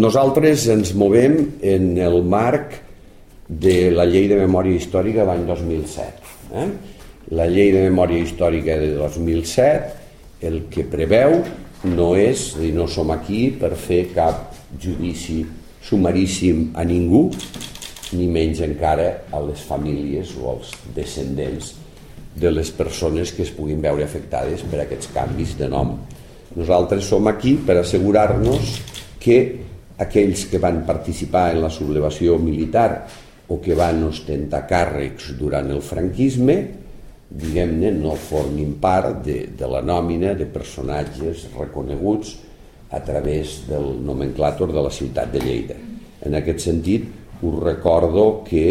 Nosaltres ens movem en el marc de la Llei de Memòria Històrica de l'any 2007. La Llei de Memòria Històrica de 2007 el que preveu no és, i no som aquí per fer cap judici sumaríssim a ningú, ni menys encara a les famílies o als descendents de les persones que es puguin veure afectades per aquests canvis de nom. Nosaltres som aquí per assegurar-nos que aquells que van participar en la sublevació militar o que van ostentar càrrecs durant el franquisme, diguem-ne, no formin part de la nòmina de personatges reconeguts a través del nomenclàtor de la ciutat de Lleida. En aquest sentit, us recordo que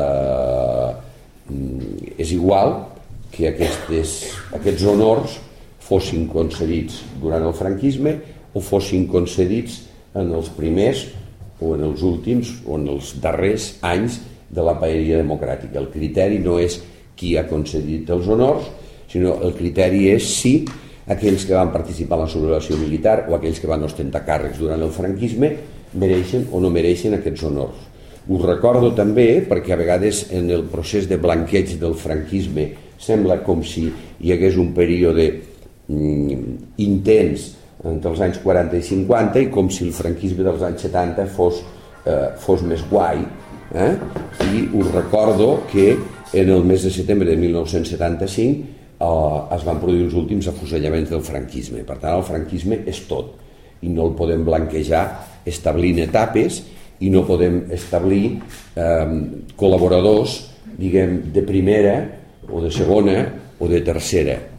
és igual que aquests honors fossin concedits durant el franquisme o fossin concedits en els primers o en els últims o en els darrers anys de la paeria democràtica. El criteri no és qui ha concedit els honors, sinó el criteri és si aquells que van participar en la sublevació militar o aquells que van ostentar càrrecs durant el franquisme mereixen o no mereixen aquests honors. Us recordo també, perquè a vegades en el procés de blanqueig del franquisme sembla com si hi hagués un període intens entre els anys 40 i 50 i com si el franquisme dels anys 70 fos més guai. I us recordo que en el mes de setembre de 1975 es van produir els últims afusellaments del franquisme. Per tant, el franquisme és tot i no el podem blanquejar establint etapes i no podem establir col·laboradors, diguem, de primera o de segona o de tercera.